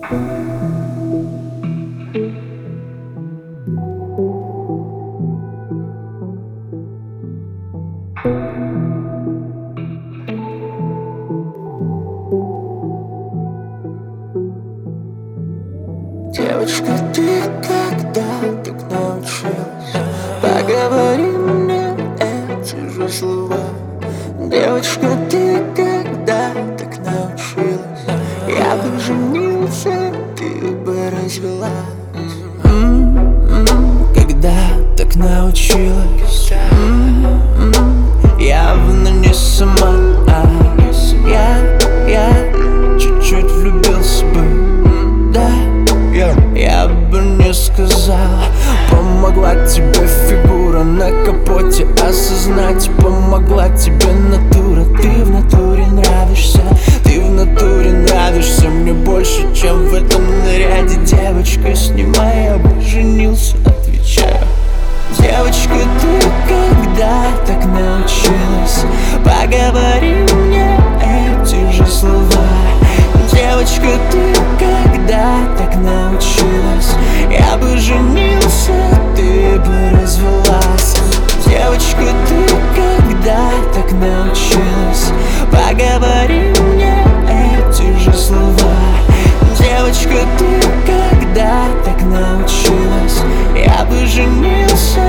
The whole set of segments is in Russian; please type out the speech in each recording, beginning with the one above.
Девочка, ты когда так научилась? Поговори мне эти же слова. Девочка, ты когда так научилась? Я бы женился, ты бы развелась. Когда так научилась? Явно не сама. Я чуть-чуть влюбился бы. Да, я бы не сказал. Помогла тебе фигура на капоте осознать. Помогла тебе натура. Ты в натуре нравишься. Ты в натуре нравишься мне больше, чем в этом наряде. Девочка, снимай, я бы женился, отвечаю. Девочка, ты когда так научилась? Поговори мне эти же слова. Девочка, ты когда так научилась? Я бы женился, ты бы развелась. Девочка, ты когда так научилась? Поговори мне эти же слова. Девочка, ты когда так научилась? Я бы женился.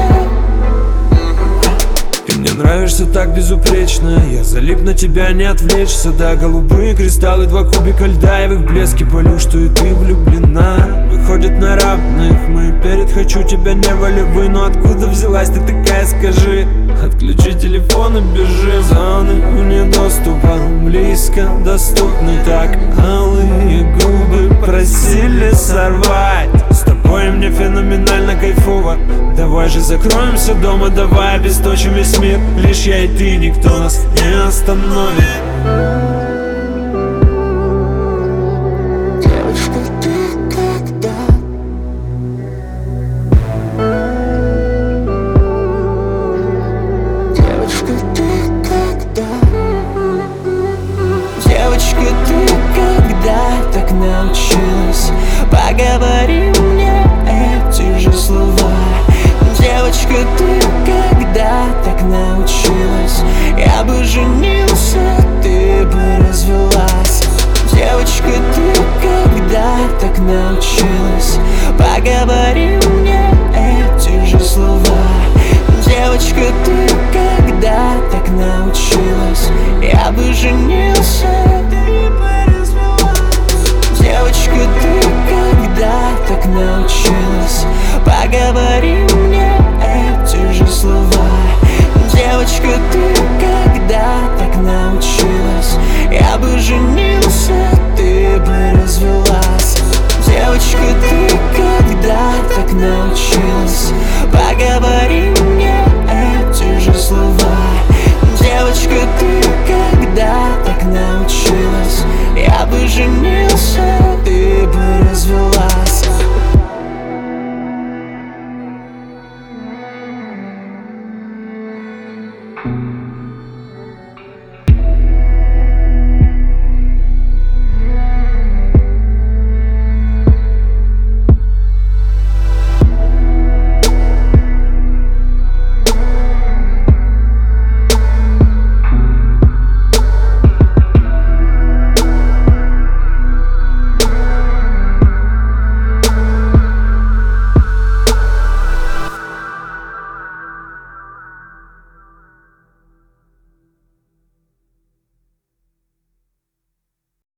Ты мне нравишься так безупречно. Я залип на тебя, не отвлечься. Да, голубые кристаллы, 2 кубика льда. И в их блеске полю, что и ты влюблена. Выходит на равных, мы перед хочу тебя не волевы. Но откуда взялась ты такая, скажи? Отключи телефон и бежи. Зоны вне доступа, близко доступны. Так алые губы просили сорвать. С тобой мне феноменально кайфово. Давай же закроемся дома, давай обесточим весь мир. Лишь я и ты, никто нас не остановит.